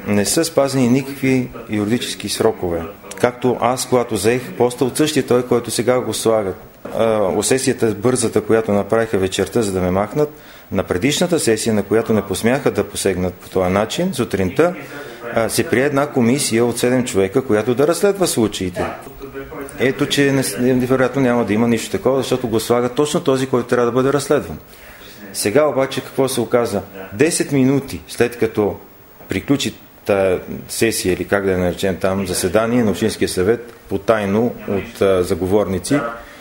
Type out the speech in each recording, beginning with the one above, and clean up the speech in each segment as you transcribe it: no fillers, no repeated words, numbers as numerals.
не са спазени никакви юридически срокове. Както аз, когато заех поста от същия той, който сега го слагат. Сесията бързата, която направиха вечерта, за да ме махнат, на предишната сесия, на която не посмяха да посегнат по този начин, сутринта се прие една комисия от 7 човека, която да разследва случаите. Ето, че вероятно няма да има нищо такова, защото го слага точно този, който трябва да бъде разследван. Сега обаче какво се оказа? 10 минути след като приключи тая сесия, или как да я наречем там, заседание на Общинския съвет, потайно от заговорници,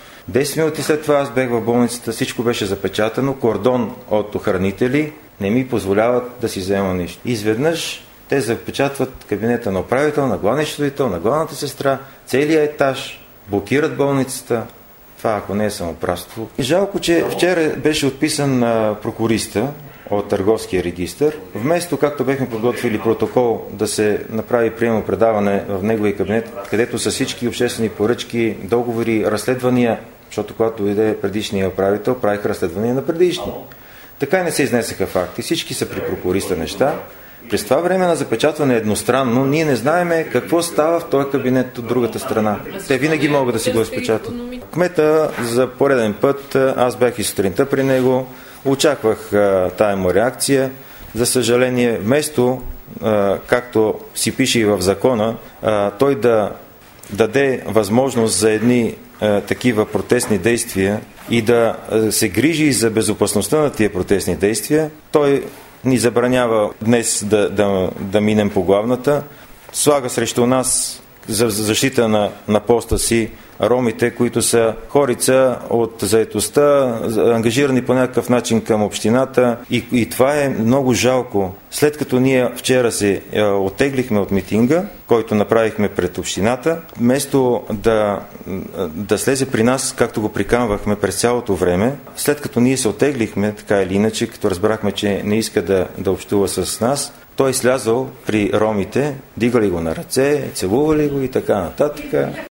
10 минути след това аз бех в болницата, всичко беше запечатано, кордон от охранители не ми позволяват да си взема нищо. Изведнъж те запечатват кабинета на управител, на главния счетоводител, на главната сестра, целият етаж, блокират болницата. Това ако не е самоуправство. И жалко, че вчера беше отписан прокуриста от търговския регистър. Вместо, както бехме подготвили протокол, да се направи приемо предаване в неговия кабинет, където са всички обществени поръчки, договори, разследвания, защото когато дойде предишния управител, правиха разследвания на предишни. Така и не се изнесаха факти. Всички са при прокуриста неща. През това време на запечатване едностранно, ние не знаеме какво става в този кабинет от другата страна. Те винаги могат да си го разпечатат. Кмета за пореден път, аз бях и сутринта при него, очаквах тая му реакция. За съжаление, вместо, както си пише и в закона, той да даде възможност за едни такива протестни действия и да се грижи за безопасността на тия протестни действия, той ни забранява днес да минем по главната. Слага срещу нас за защита на поста си ромите, които са хорица от заетостта, ангажирани по някакъв начин към общината. И това е много жалко. След като ние вчера се оттеглихме от митинга, който направихме пред общината, вместо да слезе при нас, както го приканвахме през цялото време, след като ние се оттеглихме, така или иначе, като разбрахме, че не иска да общува с нас, той слязал при ромите, дигали го на ръце, целували го и така нататък.